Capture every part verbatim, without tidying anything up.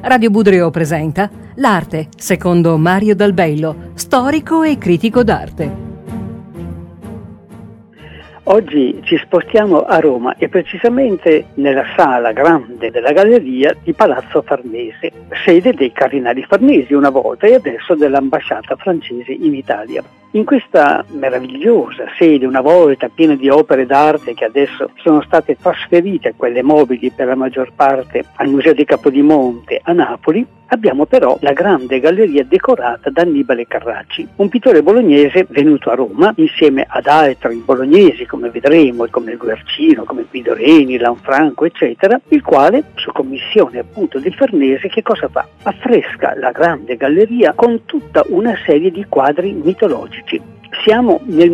Radio Budrio presenta L'arte, secondo Mario Dal Bello, storico e critico d'arte. Oggi ci spostiamo a Roma e precisamente nella sala grande della Galleria di Palazzo Farnese, sede dei Cardinali Farnesi una volta e adesso dell'ambasciata francese in Italia. In questa meravigliosa sede, una volta piena di opere d'arte che adesso sono state trasferite, quelle mobili per la maggior parte, al Museo di Capodimonte a Napoli, abbiamo però la grande galleria decorata da Annibale Carracci, un pittore bolognese venuto a Roma insieme ad altri bolognesi, come vedremo, come il Guercino, come Guido Reni, Lanfranco, eccetera, il quale, su commissione appunto di Farnese, che cosa fa? Affresca la grande galleria con tutta una serie di quadri mitologici. Siamo nel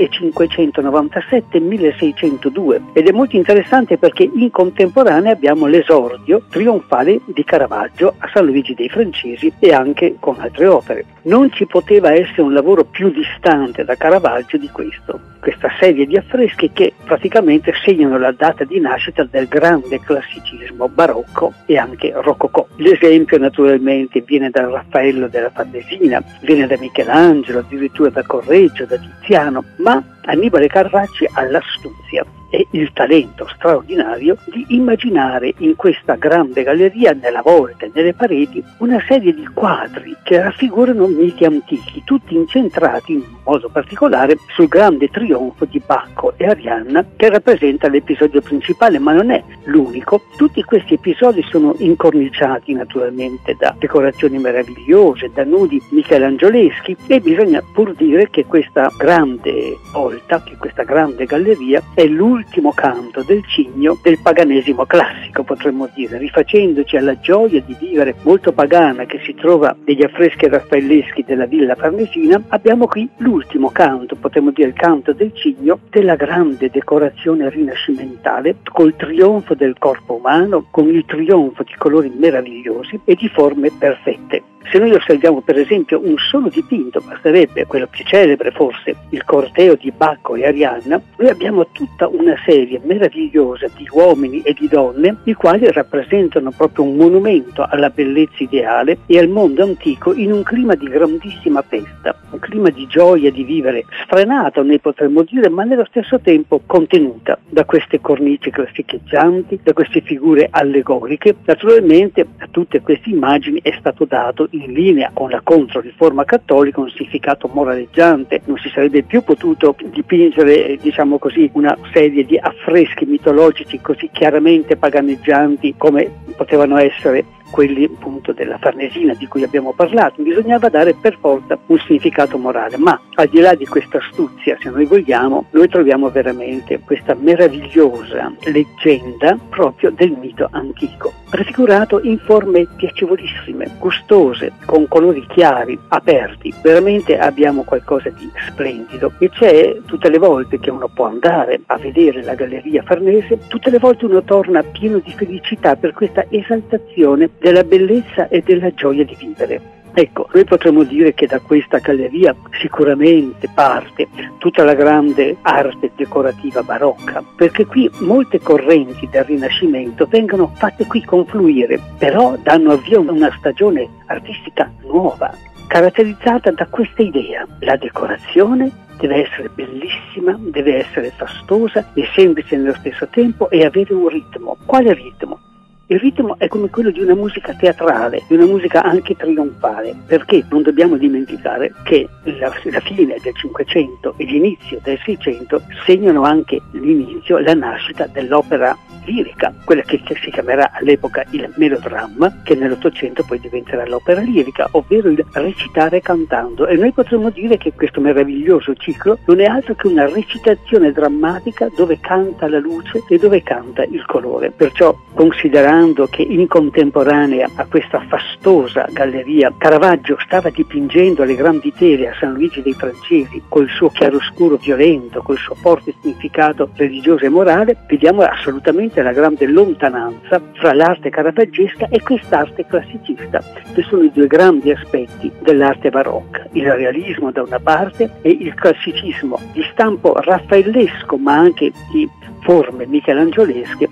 millecinquecentonovantasette milleseicentodue ed è molto interessante perché in contemporanea abbiamo l'esordio trionfale di Caravaggio a San Luigi dei Francesi e anche con altre opere. Non ci poteva essere un lavoro più distante da Caravaggio di questo, questa serie di affreschi che praticamente segnano la data di nascita del grande classicismo barocco e anche rococò. L'esempio naturalmente viene da Raffaello della Farnesina, viene da Michelangelo, addirittura da Correggio, da Tiziano, ma Annibale Carracci ha l'astuzia e il talento straordinario di immaginare in questa grande galleria, nella volta e nelle pareti, una serie di quadri che raffigurano miti antichi, tutti incentrati in modo particolare sul grande trionfo di Bacco e Arianna, che rappresenta l'episodio principale, ma non è l'unico. Tutti questi episodi sono incorniciati naturalmente da decorazioni meravigliose, da nudi michelangioleschi, e bisogna pur dire che questa grande volta, che questa grande galleria è l'ultima L'ultimo canto del cigno del paganesimo classico, potremmo dire, rifacendoci alla gioia di vivere molto pagana che si trova negli affreschi raffaelleschi della Villa Farnesina. Abbiamo qui l'ultimo canto, potremmo dire il canto del cigno, della grande decorazione rinascimentale, col trionfo del corpo umano, con il trionfo di colori meravigliosi e di forme perfette. Se noi osserviamo per esempio un solo dipinto, basterebbe quello più celebre forse, il corteo di Bacco e Arianna, noi abbiamo tutta una serie meravigliosa di uomini e di donne, i quali rappresentano proprio un monumento alla bellezza ideale e al mondo antico in un clima di grandissima festa, un clima di gioia di vivere sfrenato, noi potremmo dire, ma nello stesso tempo contenuta da queste cornici classicheggianti, da queste figure allegoriche. Naturalmente a tutte queste immagini è stato dato in linea con la controriforma cattolica un significato moraleggiante. Non si sarebbe più potuto dipingere, diciamo così, una serie di affreschi mitologici così chiaramente paganeggianti come potevano essere quelli appunto della Farnesina di cui abbiamo parlato. Bisognava dare per forza un significato morale, ma al di là di questa astuzia, se noi vogliamo, noi troviamo veramente questa meravigliosa leggenda proprio del mito antico, prefigurato in forme piacevolissime, gustose, con colori chiari, aperti. Veramente abbiamo qualcosa di splendido e c'è, tutte le volte che uno può andare a vedere la Galleria Farnese, tutte le volte uno torna pieno di felicità per questa esaltazione della bellezza e della gioia di vivere. Ecco, noi potremmo dire che da questa galleria sicuramente parte tutta la grande arte decorativa barocca, perché qui molte correnti del Rinascimento vengono fatte qui confluire, però danno avvio a una stagione artistica nuova, caratterizzata da questa idea: la decorazione deve essere bellissima, deve essere fastosa e semplice nello stesso tempo e avere un ritmo. Quale ritmo? Il ritmo è come quello di una musica teatrale, di una musica anche trionfale, perché non dobbiamo dimenticare che la, la fine del Cinquecento e l'inizio del Seicento segnano anche l'inizio, la nascita dell'opera lirica, quella che si chiamerà all'epoca il melodramma, che nell'Ottocento poi diventerà l'opera lirica, ovvero il recitare cantando. E noi potremmo dire che questo meraviglioso ciclo non è altro che una recitazione drammatica dove canta la luce e dove canta il colore. Perciò, considerando che in contemporanea a questa fastosa galleria Caravaggio stava dipingendo le grandi tele a San Luigi dei Francesi col suo chiaroscuro violento, col suo forte significato religioso e morale, vediamo assolutamente la grande lontananza fra l'arte caravaggesca e quest'arte classicista, che sono i due grandi aspetti dell'arte barocca, il realismo da una parte e il classicismo di stampo raffaellesco ma anche di forme michelangiolesche di questa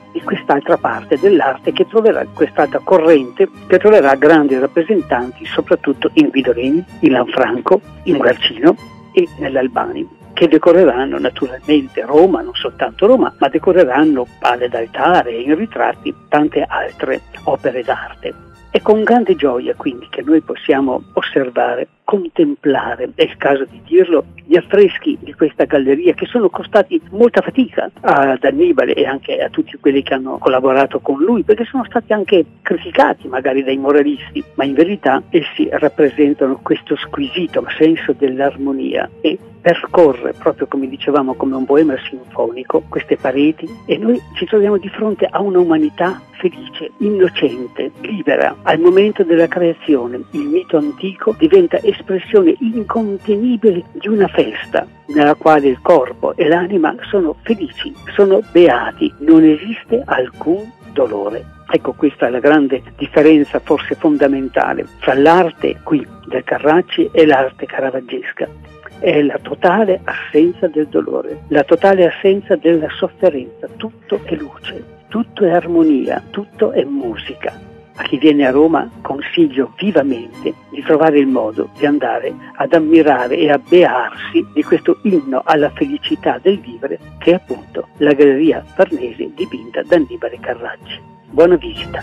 quest'altra parte dell'arte che troverà, quest'altra corrente che troverà grandi rappresentanti soprattutto in Guido Reni, in Lanfranco, in Guercino e nell'Albani, che decoreranno naturalmente Roma, non soltanto Roma, ma decoreranno palle d'altare e in ritratti tante altre opere d'arte. È con grande gioia quindi che noi possiamo osservare, contemplare, è il caso di dirlo, gli affreschi di questa galleria che sono costati molta fatica ad Annibale e anche a tutti quelli che hanno collaborato con lui, perché sono stati anche criticati magari dai moralisti, ma in verità essi rappresentano questo squisito senso dell'armonia e percorre, proprio come dicevamo, come un poema sinfonico, queste pareti, e noi ci troviamo di fronte a una umanità felice, innocente, libera. Al momento della creazione il mito antico diventa espressione incontenibile di una festa nella quale il corpo e l'anima sono felici, sono beati, non esiste alcun dolore. Ecco, questa è la grande differenza, forse fondamentale, fra l'arte qui del Carracci e l'arte caravaggesca. È la totale assenza del dolore, la totale assenza della sofferenza, tutto è luce, tutto è armonia, tutto è musica. A chi viene a Roma consiglio vivamente di trovare il modo di andare ad ammirare e a bearsi di questo inno alla felicità del vivere che è appunto la Galleria Farnese dipinta da Annibale Carracci. Buona visita!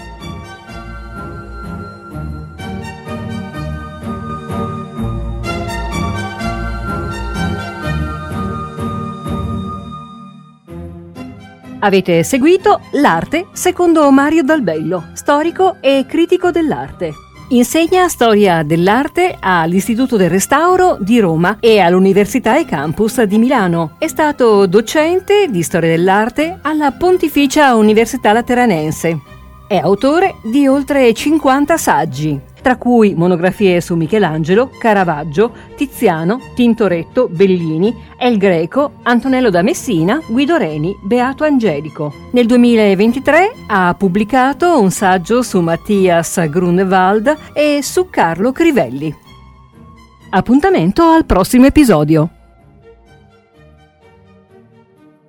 Avete seguito L'arte secondo Mario Dal Bello, storico e critico dell'arte. Insegna storia dell'arte all'Istituto del Restauro di Roma e all'Università e Campus di Milano. È stato docente di storia dell'arte alla Pontificia Università Lateranense. È autore di oltre cinquanta saggi, tra cui monografie su Michelangelo, Caravaggio, Tiziano, Tintoretto, Bellini, El Greco, Antonello da Messina, Guido Reni, Beato Angelico. Nel duemilaventitré ha pubblicato un saggio su Mattias Grunewald e su Carlo Crivelli. Appuntamento al prossimo episodio.